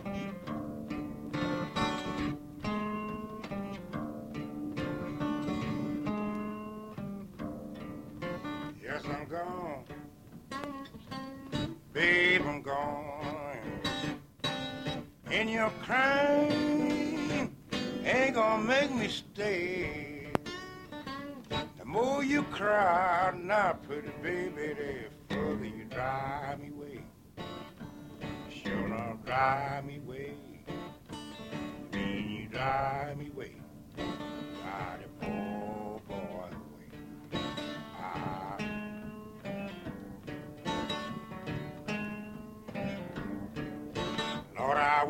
Yes, I'm gone. Babe, I'm gone. And your crying ain't gonna make me stay. The more you cry, now pretty baby, the further you drive me away. Sure enough, drive me away. Mean you drive me away. Drive the poor boy away. Ah. Lord, I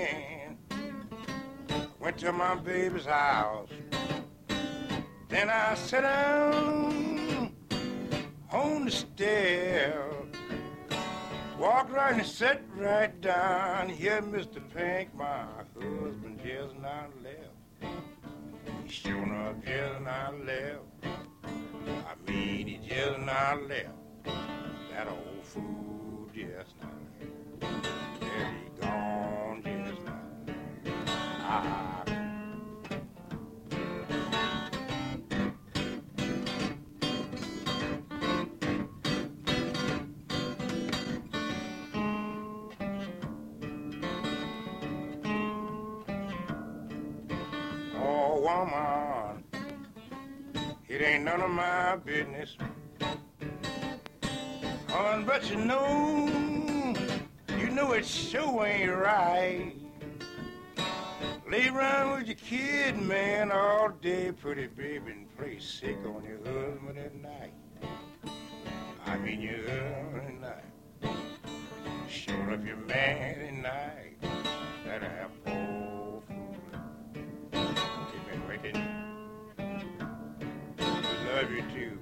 went to my baby's house. Then I sat down on the stair. Walked right and sat right down. Here, Mr. Pink, my husband just now left. He sure enough just now left. I mean, he just now left. That old fool just now left. There he gone just now. Ah. Woman, it ain't none of my business. But you know it sure ain't right. Lay around with your kid, man, all day, pretty baby, and play sick on your husband at night. I mean your husband at night. Sure up your man at night. That'll have poor fool. You've been waiting. We love you too.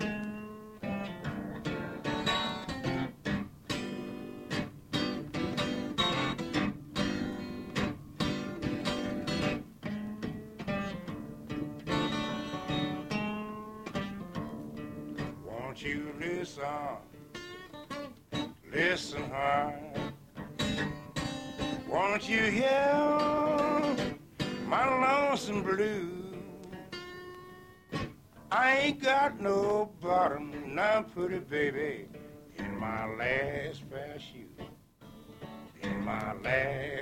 Won't you listen hard. Won't you hear my lonesome blues? I ain't got no bottom now, pretty baby, in my last pair of shoes. In my last